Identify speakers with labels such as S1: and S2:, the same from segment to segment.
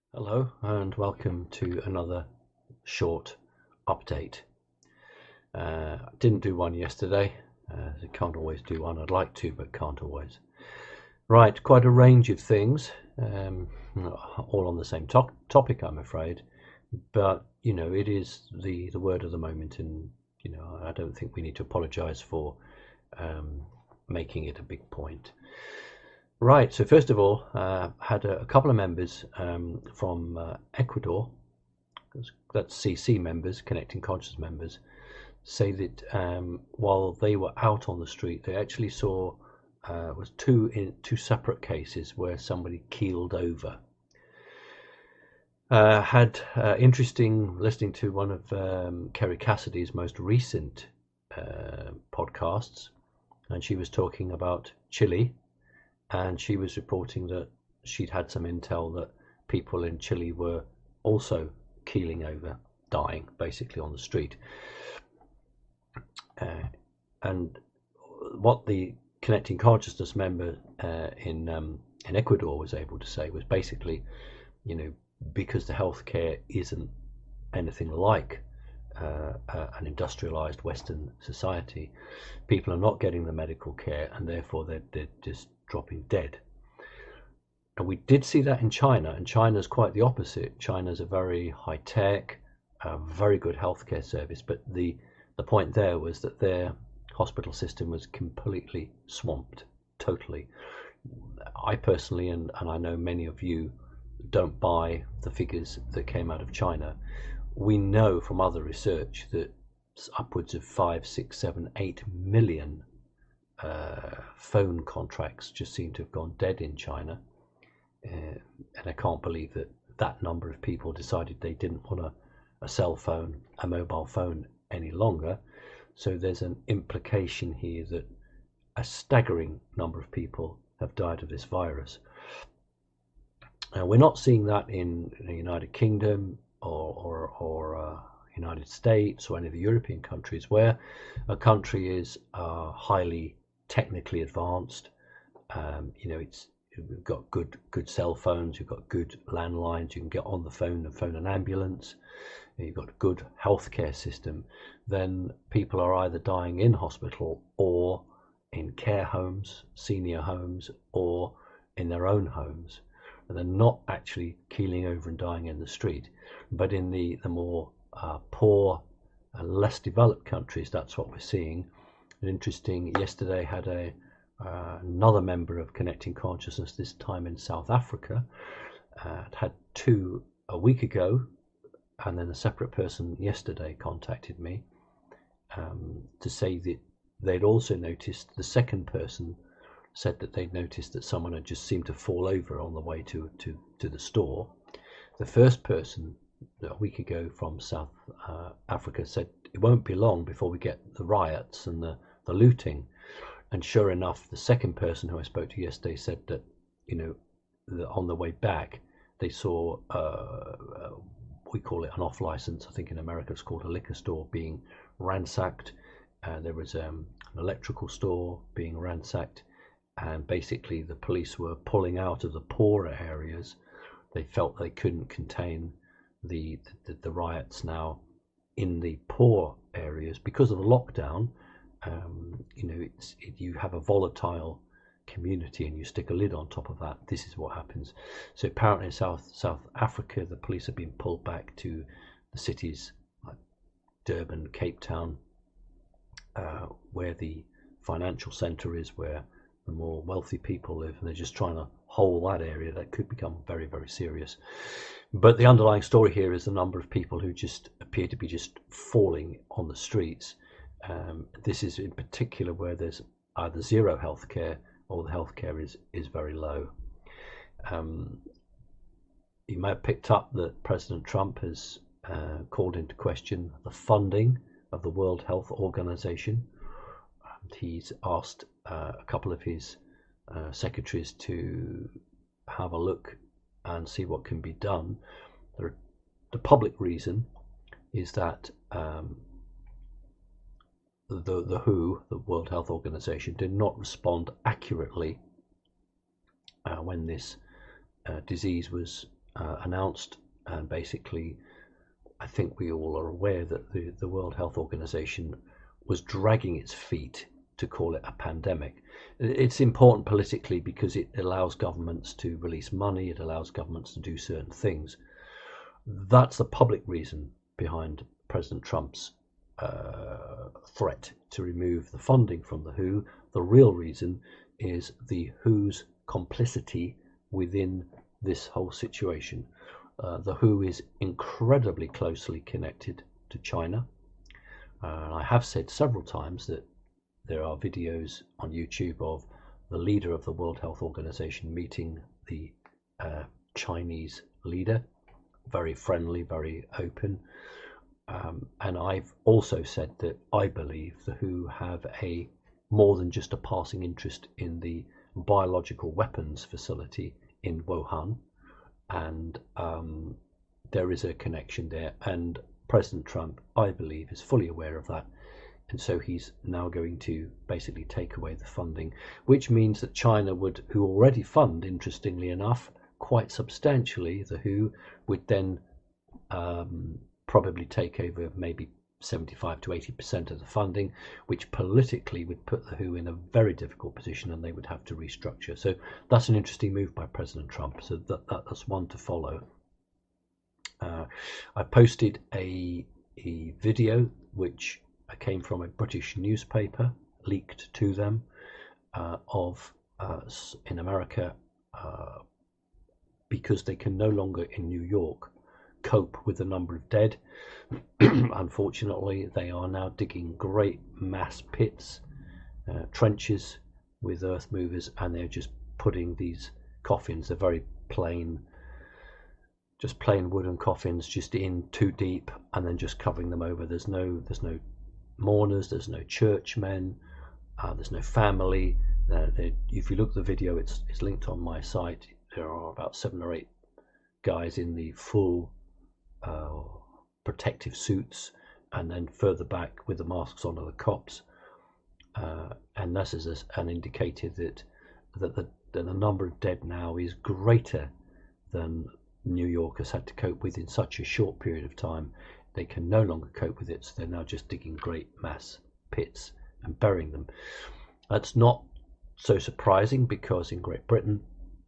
S1: Hello and welcome to another short update. I didn't do one yesterday. I can't always do one. I'd like to, but can't always. Right, quite a range of things, all on the same topic, I'm afraid. But it is the word of the moment, and I don't think we need to apologise for making it a big point. Right, so first of all, had a couple of members from Ecuador, that's CC members, Connecting Conscious members, say that while they were out on the street, they actually saw was two separate cases where somebody keeled over. Had interesting listening to one of Kerry Cassidy's most recent podcasts, and she was talking about Chile. And she was reporting that she'd had some intel that people in Chile were also keeling over, dying basically on the street. And what the Connecting Consciousness member in Ecuador was able to say was basically, because the healthcare isn't anything like an industrialized Western society, people are not getting the medical care, and therefore they're just dropping dead. And we did see that in China, and China's quite the opposite. China's a very high-tech, very good healthcare service, but the point there was that their hospital system was completely swamped, totally. I personally, and I know many of you, don't buy the figures that came out of China. We know from other research that upwards of 5, 6, 7, 8 million phone contracts just seem to have gone dead in China, and I can't believe that number of people decided they didn't want a cell phone, a mobile phone any longer. So there's an implication here that a staggering number of people have died of this virus. We're not seeing that in the United Kingdom or United States or any of the European countries, where a country is highly technically advanced. We've got good cell phones, you've got good landlines, you can get on the phone and phone an ambulance, you've got a good healthcare system. Then people are either dying in hospital or in care homes, senior homes, or in their own homes. And they're not actually keeling over and dying in the street. But in the more poor and less developed countries, that's what we're seeing. And interesting, yesterday had another member of Connecting Consciousness, this time in South Africa, had two a week ago, and then a separate person yesterday contacted me to say that they'd also noticed, the second person said that they'd noticed that someone had just seemed to fall over on the way to the store. The first person a week ago from South Africa said it won't be long before we get the riots and the looting. And sure enough, the second person who I spoke to yesterday said that, on the way back, they saw, we call it an off license, I think in America it's called a liquor store, being ransacked. There was an electrical store being ransacked, and basically the police were pulling out of the poorer areas. They felt they couldn't contain the riots now in the poor areas because of the lockdown. You have a volatile community and you stick a lid on top of that, this is what happens. So apparently in South Africa, the police have been pulled back to the cities like Durban, Cape Town, where the financial centre is, where the more wealthy people live, and they're just trying to hold that area. That could become very, very serious. But the underlying story here is the number of people who just appear to be just falling on the streets. This is in particular where there's either zero healthcare or the healthcare is very low. You may have picked up that President Trump has called into question the funding of the World Health Organization. He's asked a couple of his secretaries to have a look and see what can be done. The public reason is that the WHO, the World Health Organization, did not respond accurately when this disease was announced, and basically I think we all are aware that the World Health Organization was dragging its feet to call it a pandemic. It's important politically because it allows governments to release money, it allows governments to do certain things. That's the public reason behind President Trump's threat to remove the funding from the WHO. The real reason is the WHO's complicity within this whole situation. The WHO is incredibly closely connected to China. I have said several times that there are videos on YouTube of the leader of the World Health Organization meeting the Chinese leader, very friendly, very open. And I've also said that I believe the WHO have a more than just a passing interest in the biological weapons facility in Wuhan, and there is a connection there, and President Trump, I believe, is fully aware of that, and so he's now going to basically take away the funding, which means that China would, who already fund, interestingly enough, quite substantially, the WHO, would then probably take over maybe 75 to 80% of the funding, which politically would put the WHO in a very difficult position, and they would have to restructure. So that's an interesting move by President Trump. So that's one to follow. I posted a video which came from a British newspaper, leaked to them, of in America, because they can no longer in New York cope with the number of dead. Unfortunately, they are now digging great mass pits, trenches with earth movers, and they're just putting these coffins, they're very plain, just plain wooden coffins, just in too deep, and then just covering them over. There's no mourners, there's no churchmen, there's no family. If you look at the video, it's linked on my site. There are about 7 or 8 guys in the full protective suits, and then further back with the masks on are the cops, and this is an indicator that the number of dead now is greater than New York has had to cope with in such a short period of time. They can no longer cope with it, so they're now just digging great mass pits and burying them. That's not so surprising, because in Great Britain,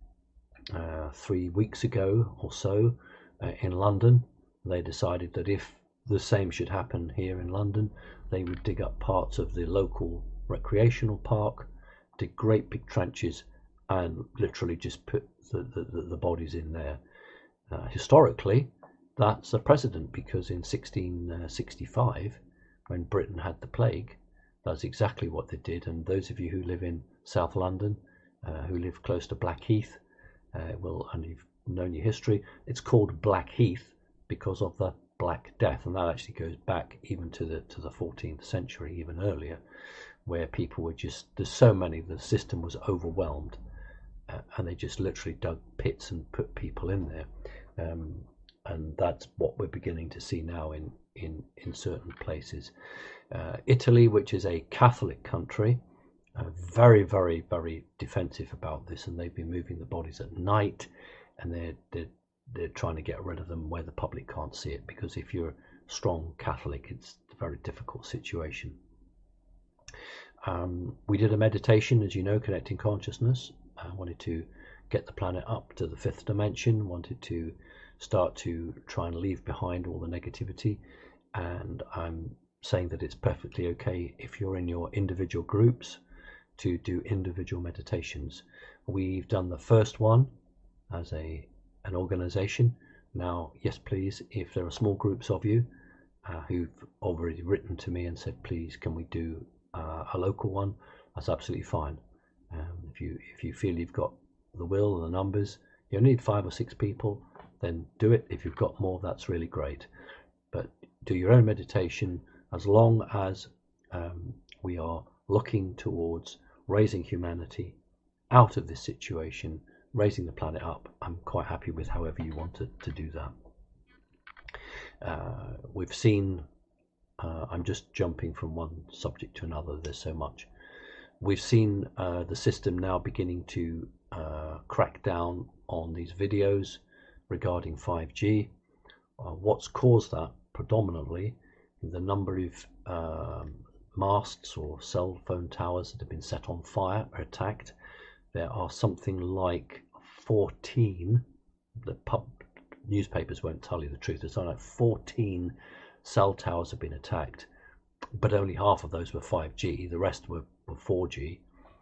S1: 3 weeks ago or so, in London, they decided that if the same should happen here in London, they would dig up parts of the local recreational park, dig great big trenches, and literally just put the bodies in there. Historically, that's a precedent, because in 1665, when Britain had the plague, that's exactly what they did. And those of you who live in South London, who live close to Blackheath, and you've known your history, it's called Blackheath because of the Black Death, and that actually goes back even to the 14th century, even earlier, where people were just, there's so many, the system was overwhelmed, and they just literally dug pits and put people in there, and that's what we're beginning to see now in certain places. Italy, which is a Catholic country, very, very, very defensive about this, and they've been moving the bodies at night, and they're trying to get rid of them where the public can't see it, because if you're a strong Catholic, it's a very difficult situation. We did a meditation, as you know, connecting consciousness. I wanted to get the planet up to the 5th dimension, wanted to start to try and leave behind all the negativity, and I'm saying that it's perfectly okay if you're in your individual groups to do individual meditations. We've done the first one as an organization. Now, yes, please, if there are small groups of you who've already written to me and said, please, can we do a local one, that's absolutely fine. If you feel you've got the will and the numbers, you need 5 or 6 people, then do it. If you've got more, that's really great. But do your own meditation, as long as we are looking towards raising humanity out of this situation, raising the planet up. I'm quite happy with however you want to do that. We've seen, I'm just jumping from one subject to another, there's so much. We've seen the system now beginning to crack down on these videos regarding 5G. What's caused that predominantly the number of masts or cell phone towers that have been set on fire or attacked. There are something like 14, the newspapers won't tell you the truth, there's like 14 cell towers have been attacked, but only half of those were 5G, the rest were 4G.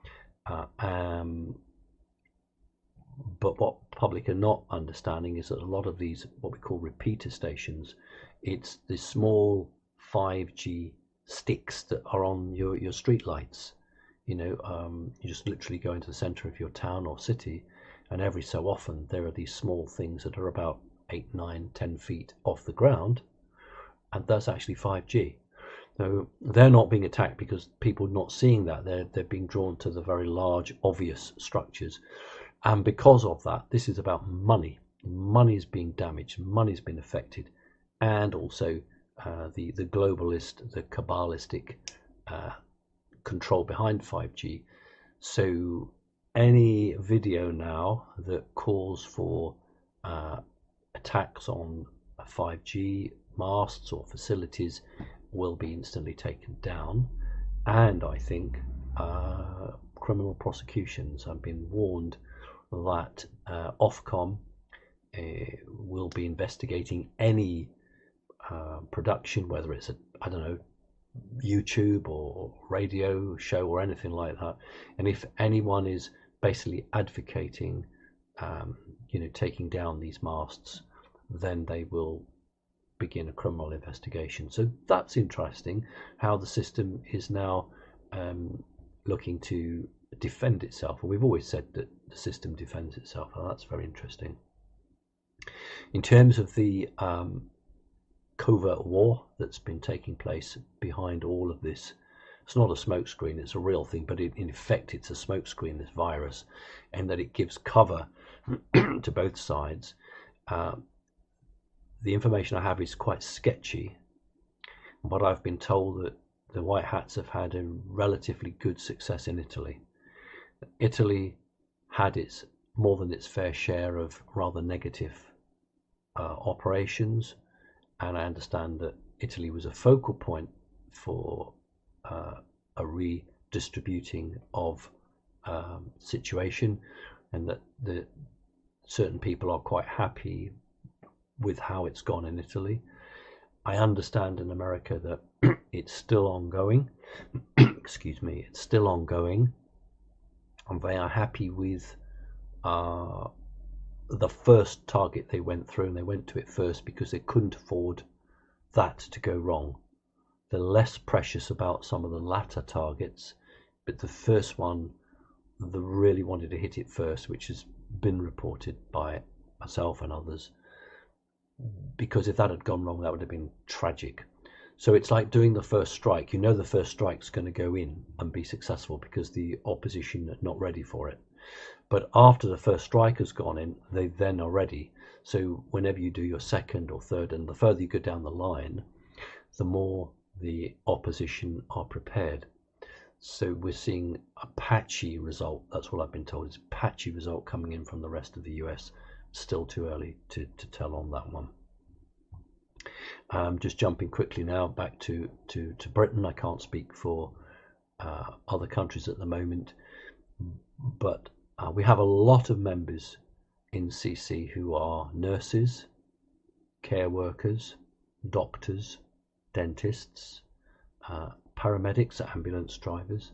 S1: But what public are not understanding is that a lot of these, what we call repeater stations, it's the small 5G sticks that are on your street lights. You just literally go into the center of your town or city, and every so often there are these small things that are about 8, 9, 10 feet off the ground, and that's actually 5G. So they're not being attacked because people are not seeing that. They're being drawn to the very large, obvious structures. And because of that, this is about money. Money's being damaged, money's been affected, and also the globalist, the Kabbalistic control behind 5G. So any video now that calls for attacks on 5G masts or facilities will be instantly taken down, and I think criminal prosecutions. I've been warned that Ofcom will be investigating any production, whether it's YouTube or radio show or anything like that, and if anyone is basically advocating taking down these masts, then they will begin a criminal investigation. So that's interesting, how the system is now looking to defend itself, and we've always said that the system defends itself, and that's very interesting. In terms of the covert war that's been taking place behind all of this, it's not a smokescreen, it's a real thing, but in effect it's a smokescreen, this virus, and that it gives cover to both sides. The information I have is quite sketchy, but I've been told that the White Hats have had a relatively good success in Italy. Italy had more than its fair share of rather negative operations, and I understand that Italy was a focal point for a redistributing of situation, and that certain people are quite happy with how it's gone in Italy. I understand in America that it's still ongoing. Excuse me, it's still ongoing, and they are happy with the first target they went through, and they went to it first because they couldn't afford that to go wrong. They're less precious about some of the latter targets, but the first one, they really wanted to hit it first, which has been reported by myself and others, because if that had gone wrong, that would have been tragic. So it's like doing the first strike. The first strike's going to go in and be successful because the opposition are not ready for it. But after the first strike has gone in, they then are ready. So whenever you do your second or third, and the further you go down the line, the more the opposition are prepared. So we're seeing a patchy result. That's what I've been told. It's a patchy result coming in from the rest of the US. Still too early to tell on that one. Just jumping quickly now back to Britain. I can't speak for other countries at the moment, but we have a lot of members in CC who are nurses, care workers, doctors, dentists, paramedics, ambulance drivers.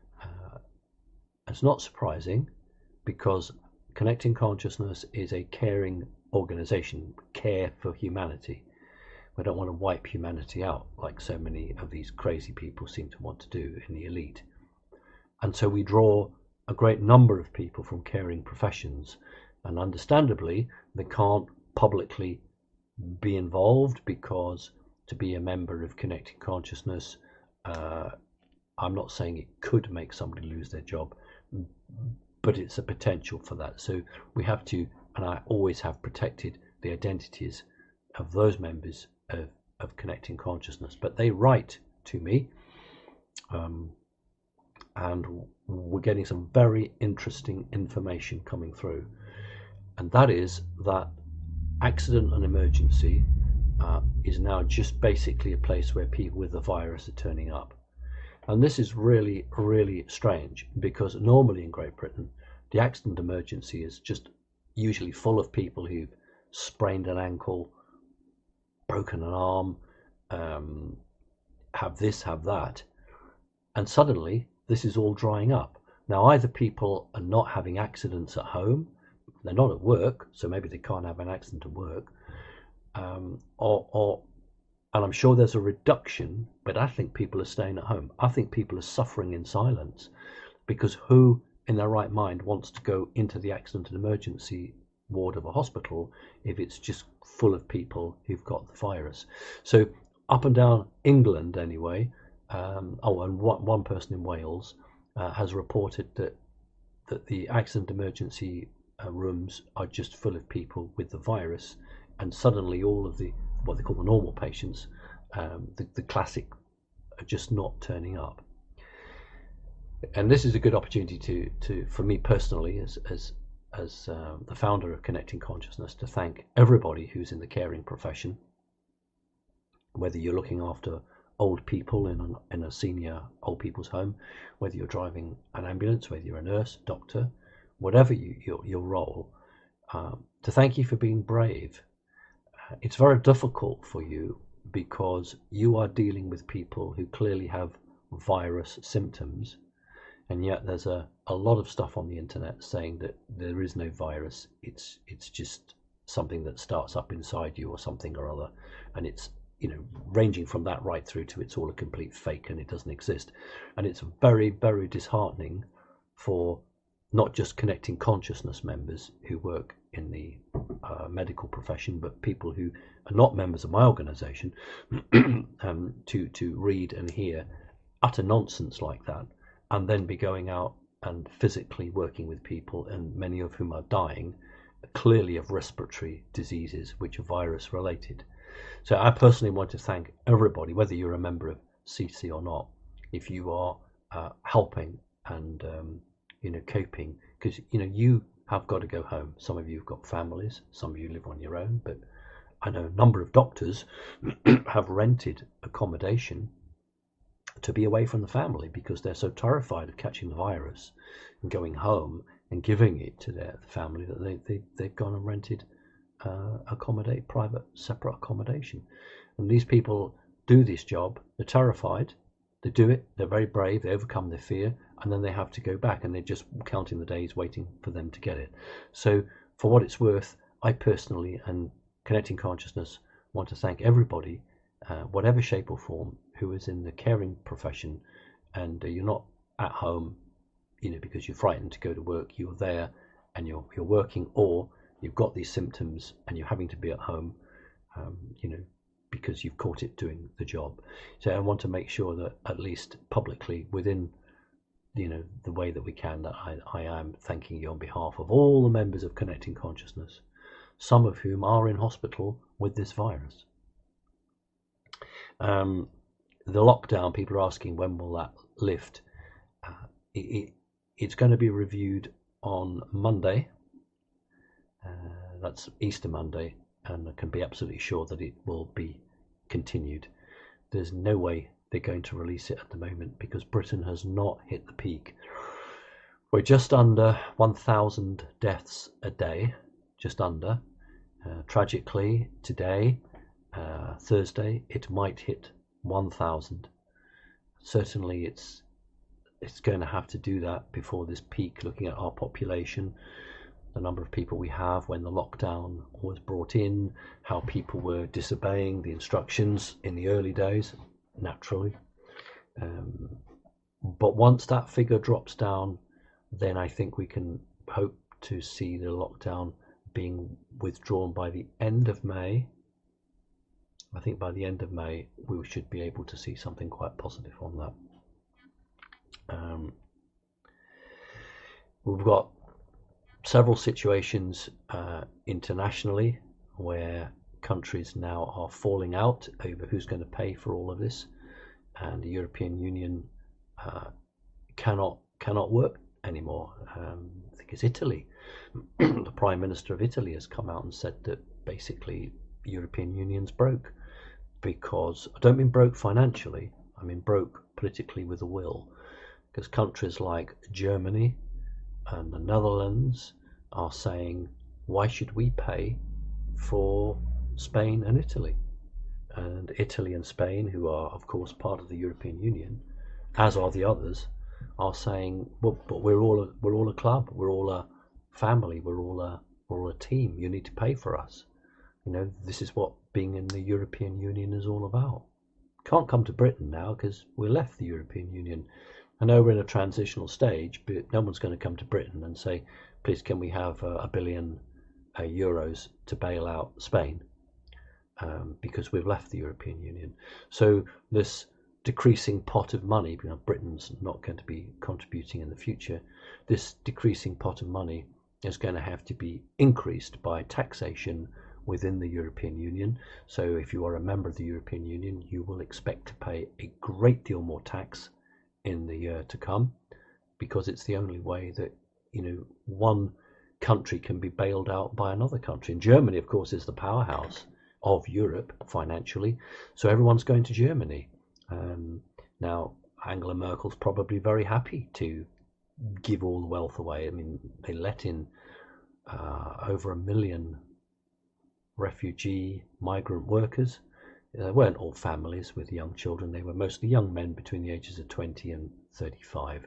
S1: It's not surprising because Connecting Consciousness is a caring organization, care for humanity. We don't want to wipe humanity out like so many of these crazy people seem to want to do in the elite. And so we draw a great number of people from caring professions, and understandably they can't publicly be involved because to be a member of Connecting Consciousness, I'm not saying it could make somebody lose their job, but it's a potential for that. So we have to, and I always have protected the identities of those members of Connecting Consciousness, but they write to me, and we're getting some very interesting information coming through, and that is that accident and emergency is now just basically a place where people with the virus are turning up. And this is really, really strange, because normally in Great Britain, the accident emergency is just usually full of people who've sprained an ankle, broken an arm, have this, have that. And suddenly this is all drying up. Now, either people are not having accidents at home, they're not at work, so maybe they can't have an accident at work, and I'm sure there's a reduction, but I think people are staying at home. I think people are suffering in silence, because who in their right mind wants to go into the accident and emergency ward of a hospital if it's just full of people who've got the virus? So up and down England anyway, and one person in Wales has reported that the accident emergency rooms are just full of people with the virus, and suddenly all of the what they call the normal patients, the classic, are just not turning up. And this is a good opportunity to for me personally, as the founder of Connecting Consciousness, to thank everybody who's in the caring profession, whether you're looking after old people in a senior old people's home, whether you're driving an ambulance, whether you're a nurse, doctor, whatever your role, to thank you for being brave. It's very difficult for you because you are dealing with people who clearly have virus symptoms, and yet there's a lot of stuff on the internet saying that there is no virus. It's just something that starts up inside you or something or other, and it's, you know, ranging from that right through to it's all a complete fake and it doesn't exist. And it's very, very disheartening for not just Connecting Consciousness members who work in the medical profession, but people who are not members of my organization, to read and hear utter nonsense like that, and then be going out and physically working with people, and many of whom are dying clearly of respiratory diseases which are virus related. So I personally want to thank everybody, whether you're a member of CC or not, if you are helping and coping, because you have got to go home. Some of you have got families, some of you live on your own, but I know a number of doctors have rented accommodation to be away from the family because they're so terrified of catching the virus and going home and giving it to their family that they've gone and rented private separate accommodation. And these people do this job, they're terrified, they do it, they're very brave, they overcome their fear, and then they have to go back, and they're just counting the days waiting for them to get it. So for what it's worth, I personally and Connecting Consciousness want to thank everybody, whatever shape or form, who is in the caring profession, and you're not at home because you're frightened to go to work. You're there and you're working, or you've got these symptoms and you're having to be at home, because you've caught it doing the job. So I want to make sure that at least publicly, within the way that we can, that I am thanking you on behalf of all the members of Connecting Consciousness, some of whom are in hospital with this virus. The lockdown, people are asking when will that lift. It's going to be reviewed on Monday. That's Easter Monday, and I can be absolutely sure that it will be continued. There's no way they're going to release it at the moment because Britain has not hit the peak. We're just under 1,000 deaths a day, just under. Tragically, today, Thursday, it might hit 1,000. Certainly it's going to have to do that before this peak, looking at our population, the number of people we have when the lockdown was brought in, how people were disobeying the instructions in the early days, naturally. But once that figure drops down, then I think we can hope to see the lockdown being withdrawn by the end of May. I think by the end of May, we should be able to see something quite positive on that. We've got several situations internationally where countries now are falling out over who's going to pay for all of this, and the European Union cannot work anymore. I think it's Italy. The Prime Minister of Italy has come out and said that basically European Union's broke. Because I don't mean broke financially, I mean broke politically with a will. Because countries like Germany and the Netherlands are saying, why should we pay for Spain and Italy? And Italy and Spain, who are of course part of the European Union, as are the others, are saying, well, but we're all a club, we're all a family, we're all a team. You need to pay for us. You know, this is what being in the European Union is all about. Can't come to Britain now because we left the European Union. I know we're in a transitional stage, but no one's going to come to Britain and say, please, can we have €1 billion to bail out Spain? Because we've left the European Union. So this decreasing pot of money, you know, Britain's not going to be contributing in the future, this decreasing pot of money is going to have to be increased by taxation within the European Union. So if you are a member of the European Union, you will expect to pay a great deal more tax in the year to come, because it's the only way that, you know, one country can be bailed out by another country. And Germany, of course, is the powerhouse of Europe financially, so everyone's going to Germany. Now, Angela Merkel's probably very happy to give all the wealth away. I mean, they let in over 1 million refugee migrant workers. They weren't all families with young children. They were mostly young men between the ages of 20 and 35.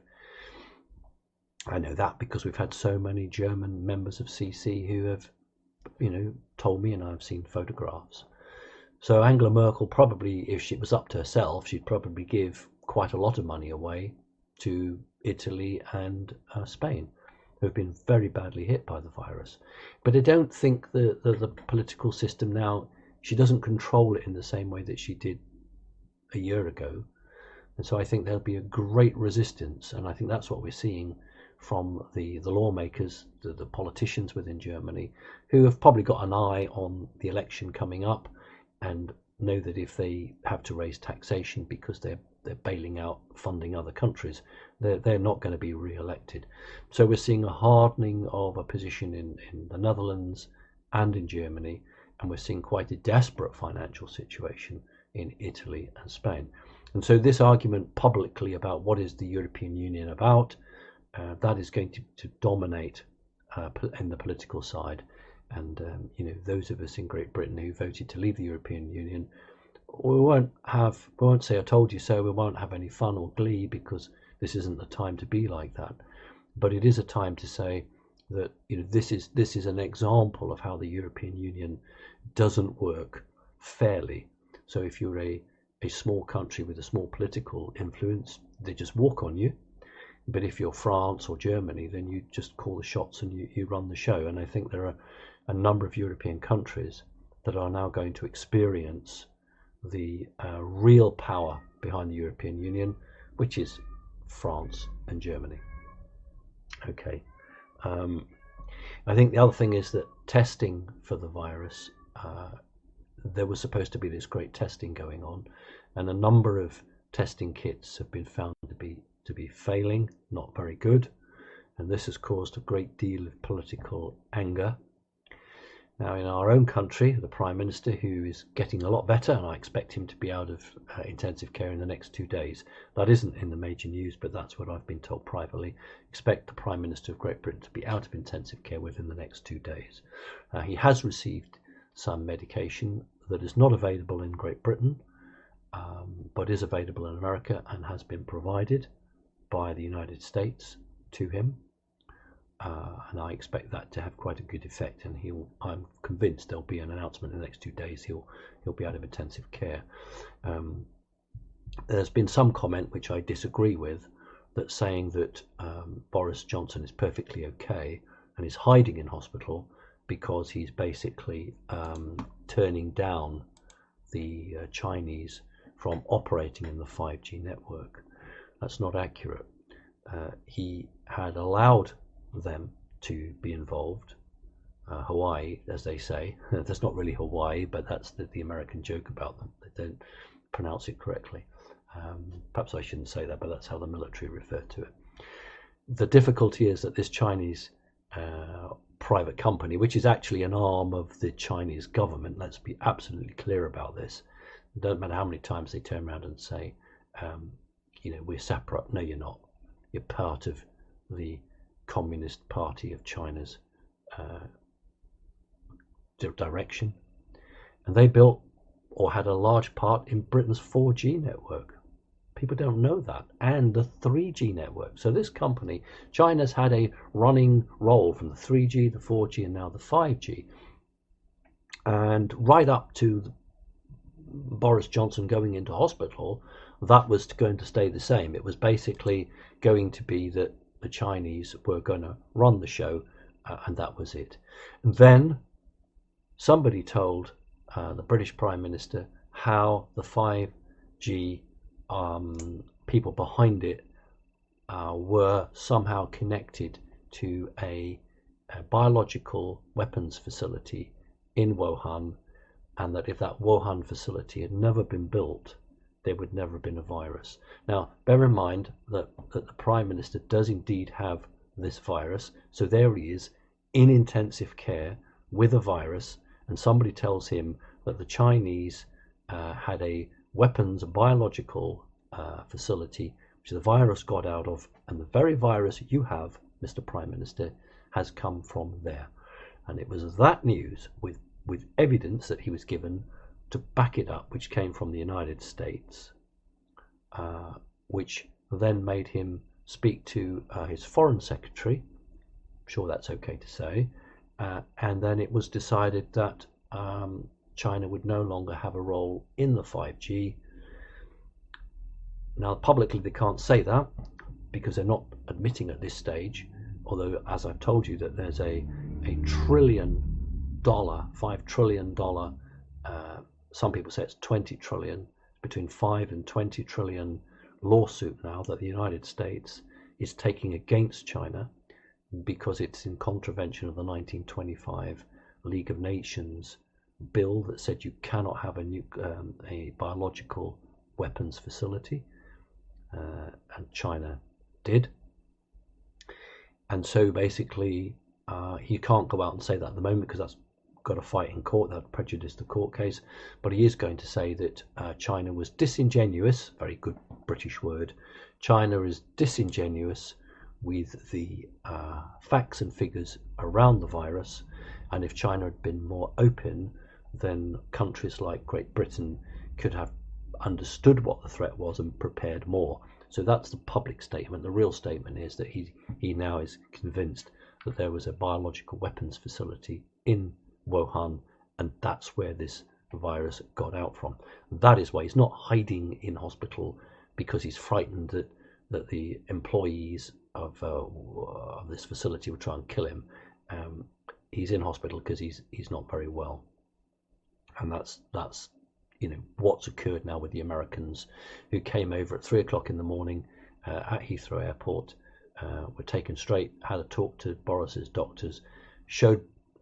S1: I know that because we've had so many German members of CC who have, you know, told me, and I've seen photographs. So Angela Merkel probably, if she was up to herself, she'd probably give quite a lot of money away to Italy and Spain, who have been very badly hit by the virus. But I don't think the political system now, she doesn't control it in the same way that she did a year ago. And so I think there'll be a great resistance, and I think that's what we're seeing from the lawmakers, the politicians within Germany, who have probably got an eye on the election coming up and know that if they have to raise taxation because they're bailing out, funding other countries, they're not going to be re-elected. So we're seeing a hardening of a position in the Netherlands and in Germany, and we're seeing quite a desperate financial situation in Italy and Spain. And so this argument publicly about what is the European Union about, that is going to dominate in the political side. And you know, those of us in Great Britain who voted to leave the European Union, we won't say I told you so, we won't have any fun or glee, because this isn't the time to be like that. But it is a time to say that, you know, this is an example of how the European Union doesn't work fairly. So if you're a small country with a small political influence, they just walk on you. But if you're France or Germany, then you just call the shots and you run the show. And I think there are a number of European countries that are now going to experience the real power behind the European Union, which is France and Germany. Okay. I think the other thing is that testing for the virus, there was supposed to be this great testing going on, and a number of testing kits have been found to be failing, not very good, and this has caused a great deal of political anger. Now, in our own country, the Prime Minister, who is getting a lot better, and I expect him to be out of intensive care in the next 2 days. That isn't in the major news, but that's what I've been told privately. Expect the Prime Minister of Great Britain to be out of intensive care within the next 2 days. He has received some medication that is not available in Great Britain, but is available in America and has been provided by the United States to him. And I expect that to have quite a good effect, and I'm convinced there'll be an announcement in the next 2 days he'll be out of intensive care. There's been some comment which I disagree with, that's saying that Boris Johnson is perfectly okay and is hiding in hospital because he's basically turning down the Chinese from operating in the 5G network. That's not accurate. He had allowed them to be involved. Hawaii, as they say, that's not really Hawaii, but that's the American joke about them. They don't pronounce it correctly. Perhaps I shouldn't say that, but that's how the military refer to it. The difficulty is that this Chinese private company, which is actually an arm of the Chinese government. Let's be absolutely clear about this. It doesn't matter how many times they turn around and say, we're separate. No, you're not. You're part of the Communist Party of China's direction. And they built or had a large part in Britain's 4G network. People don't know that. And the 3G network. So this company, China's had a running role from the 3G, the 4G, and now the 5G. And right up to Boris Johnson going into hospital, that was going to stay the same. It was basically going to be that the Chinese were going to run the show, and that was it. And then somebody told the British Prime Minister how the 5G people behind it were somehow connected to a biological weapons facility in Wuhan, and that if that Wuhan facility had never been built, there would never have been a virus. Now, bear in mind that the Prime Minister does indeed have this virus, so there he is in intensive care with a virus, and somebody tells him that the Chinese had a weapons, a biological facility, which the virus got out of, and the very virus you have, Mr. Prime Minister, has come from there. And it was that news, with evidence that he was given to back it up, which came from the United States, which then made him speak to his foreign secretary. I'm sure that's okay to say. And then it was decided that China would no longer have a role in the 5G. Now, publicly they can't say that because they're not admitting at this stage, although, as I've told you, that there's a $1 trillion, $5 trillion, some people say it's 20 trillion, between 5 and 20 trillion lawsuit now that the United States is taking against China because it's in contravention of the 1925 League of Nations bill that said you cannot have a biological weapons facility, and China did. And so basically he can't go out and say that at the moment because that's got a fight in court, that prejudiced the court case, but he is going to say that China was disingenuous, very good British word, China is disingenuous with the facts and figures around the virus, and if China had been more open, then countries like Great Britain could have understood what the threat was and prepared more. So that's the public statement. The real statement is that he now is convinced that there was a biological weapons facility in Wuhan, and that's where this virus got out from. That is why he's not hiding in hospital because he's frightened that the employees of this facility will try and kill him. He's in hospital because he's not very well, and that's what's occurred now with the Americans who came over at 3 o'clock in the morning at Heathrow Airport, were taken straight, had a talk to Boris's doctors, showed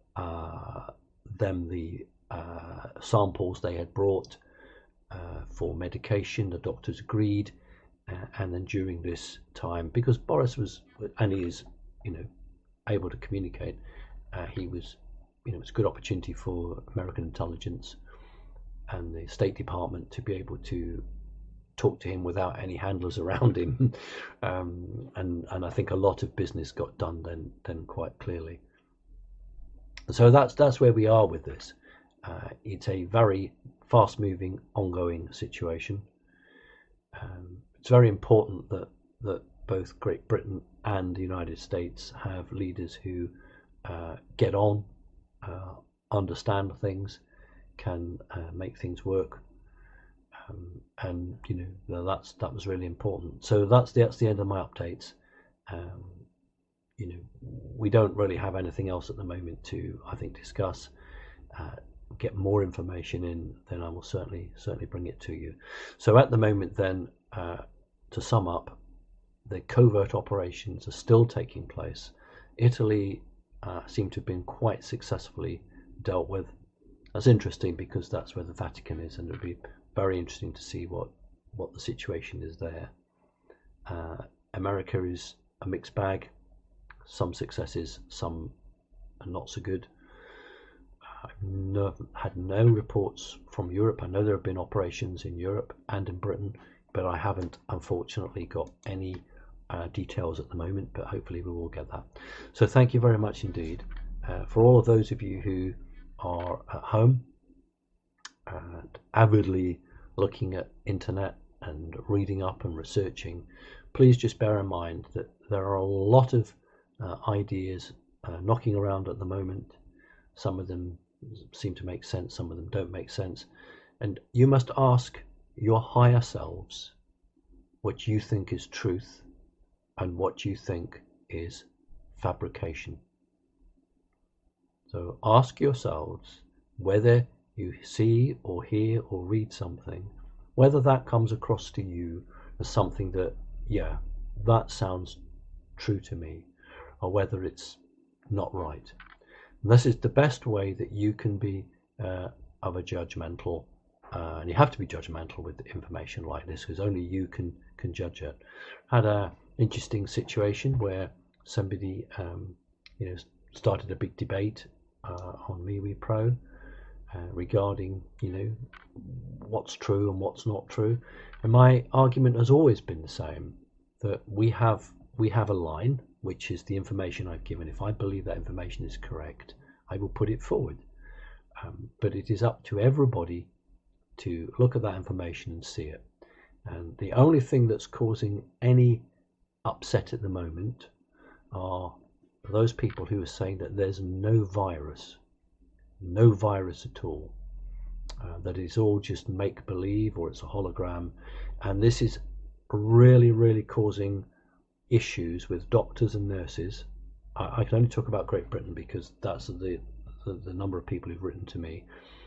S1: them the samples they had brought for medication. The doctors agreed, and then during this time, because Boris was, and he is, able to communicate, he was, it's a good opportunity for American intelligence and the State Department to be able to talk to him without any handlers around him, and I think a lot of business got done then quite clearly. So that's where we are with this. It's a very fast-moving, ongoing situation. It's very important that both Great Britain and the United States have leaders who get on, understand things, can make things work, and that was really important. So that's the end of my updates. We don't really have anything else at the moment to, I think, discuss. Get more information in, then I will certainly bring it to you. So at the moment then, to sum up, the covert operations are still taking place. Italy seem to have been quite successfully dealt with. That's interesting because that's where the Vatican is, and it'll be very interesting to see what the situation is there. America is a mixed bag. some successes, some are not so good. I've had no reports from Europe. I know there have been operations in Europe and in Britain, but I haven't unfortunately got any details at the moment, but hopefully we will get that. So thank you very much indeed. For all of those of you who are at home and avidly looking at internet and reading up and researching, please just bear in mind that there are a lot of ideas knocking around at the moment. Some of them seem to make sense, some of them don't make sense, and you must ask your higher selves what you think is truth and what you think is fabrication. So ask yourselves whether you see or hear or read something, whether that comes across to you as something that, yeah, that sounds true to me, or whether it's not right. And this is the best way that you can be of a judgmental, and you have to be judgmental with information like this, because only you can judge it. Had a interesting situation where somebody started a big debate on MeWe Pro regarding what's true and what's not true, and my argument has always been the same, that we have a line, which is the information I've given. If I believe that information is correct, I will put it forward, but it is up to everybody to look at that information and see it. And the only thing that's causing any upset at the moment are those people who are saying that there's no virus at all, that it's all just make-believe or it's a hologram. And this is really causing issues with doctors and nurses. I can only talk about Great Britain because that's the number of people who've written to me,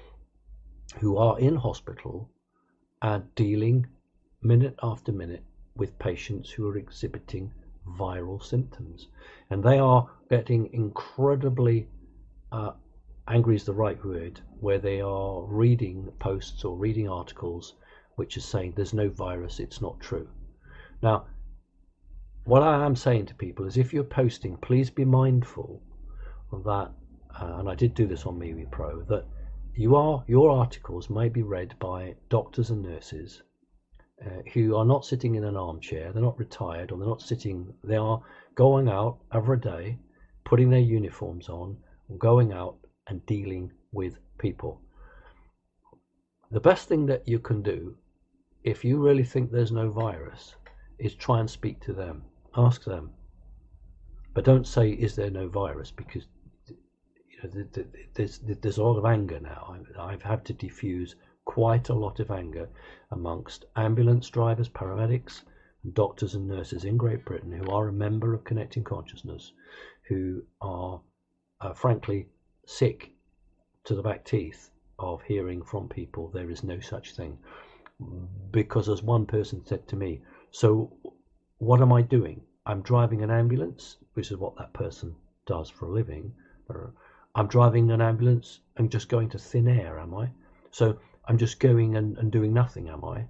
S1: who are in hospital and dealing minute after minute with patients who are exhibiting viral symptoms, and they are getting incredibly angry is the right word, where they are reading posts or reading articles which are saying there's no virus, it's not true. Now, what I am saying to people is, if you're posting, please be mindful of that, and I did do this on MeWe Pro, that your articles may be read by doctors and nurses who are not sitting in an armchair, they're not retired, or they are going out every day, putting their uniforms on, going out and dealing with people. The best thing that you can do, if you really think there's no virus, is try and speak to them, ask them, but don't say, is there no virus, because there's a lot of anger now. I've had to diffuse quite a lot of anger amongst ambulance drivers, paramedics, doctors and nurses in Great Britain who are a member of Connecting Consciousness, who are frankly sick to the back teeth of hearing from people there is no such thing. Because as one person said to me, so what am I doing? I'm driving an ambulance, which is what that person does for a living. I'm driving an ambulance and just going to thin air, am I? So I'm just going and doing nothing, am I?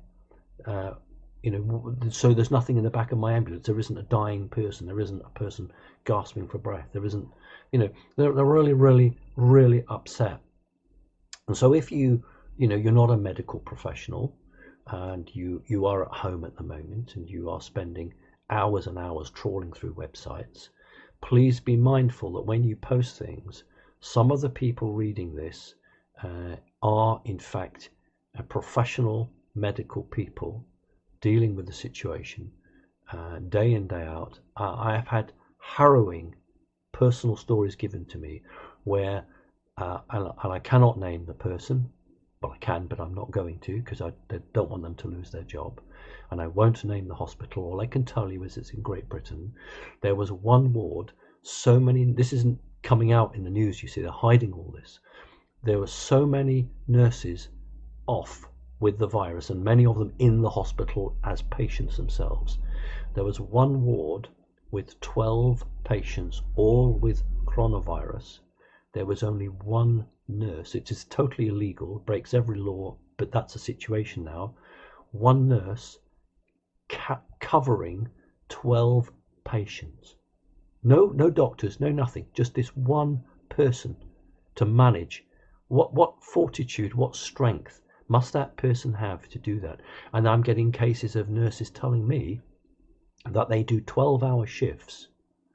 S1: So there's nothing in the back of my ambulance. There isn't a dying person. There isn't a person gasping for breath. There isn't, they're really upset. And so if you're not a medical professional and you are at home at the moment and you are spending hours and hours trawling through websites, please be mindful that when you post things, some of the people reading this are in fact professional medical people dealing with the situation day in, day out. I have had harrowing personal stories given to me where, and I cannot name the person, well I can, but I'm not going to, because I don't want them to lose their job, and I won't name the hospital. All I can tell you is it's in Great Britain. There was one ward, this isn't coming out in the news, you see, they're hiding all this. There were so many nurses off with the virus, and many of them in the hospital as patients themselves. There was one ward with 12 patients, all with coronavirus. There was only one nurse. It is totally illegal, breaks every law, but that's the situation now. One nurse covering 12 patients. No doctors, no nothing, just this one person to manage. What fortitude, what strength must that person have to do that? And I'm getting cases of nurses telling me that they do 12-hour shifts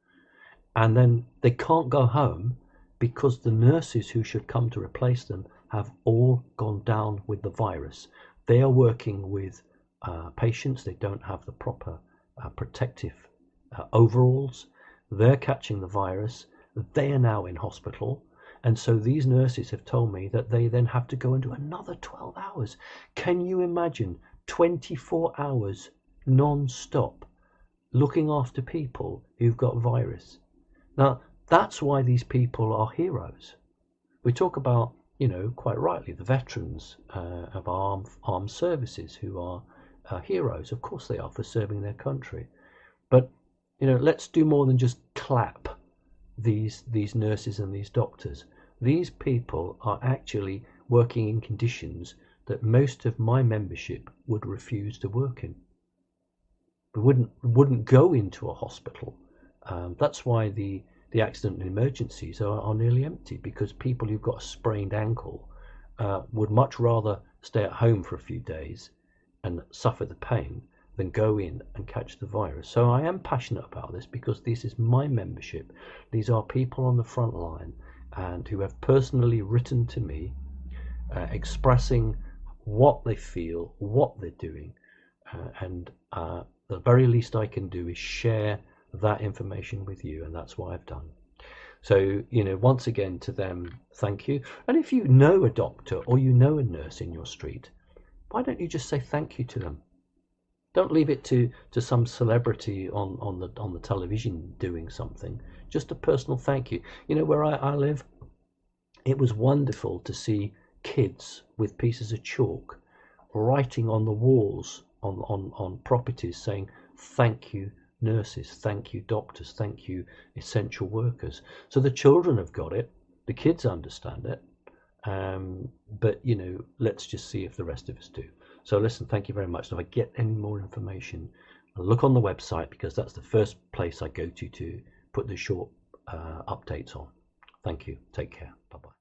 S1: and then they can't go home because the nurses who should come to replace them have all gone down with the virus. They are working with patients. They don't have the proper protective overalls. They're catching the virus. They are now in hospital. And so these nurses have told me that they then have to go and do another 12 hours. Can you imagine 24 hours non-stop looking after people who've got virus? Now, that's why these people are heroes. We talk about, quite rightly, the veterans of armed services who are heroes. Of course they are, for serving their country. But, let's do more than just clap these nurses and these doctors. These people are actually working in conditions that most of my membership would refuse to work in. We wouldn't go into a hospital. That's why the accident and emergencies are nearly empty, because people who've got a sprained ankle would much rather stay at home for a few days and suffer the pain than go in and catch the virus. So I am passionate about this because this is my membership. These are people on the front line and who have personally written to me expressing what they feel, what they're doing, and the very least I can do is share that information with you, and that's what I've done. So, once again to them, thank you. And if you know a doctor or you know a nurse in your street, why don't you just say thank you to them? Don't leave it to some celebrity on the television doing something. Just a personal thank you. Where I live, it was wonderful to see kids with pieces of chalk writing on the walls on properties saying thank you nurses, thank you doctors, thank you essential workers. So the children have got it, the kids understand it, but let's just see if the rest of us do. So listen, thank you very much. If I get any more information, I'll look on the website, because that's the first place I go to put the short updates on. Thank you. Take care. Bye-bye.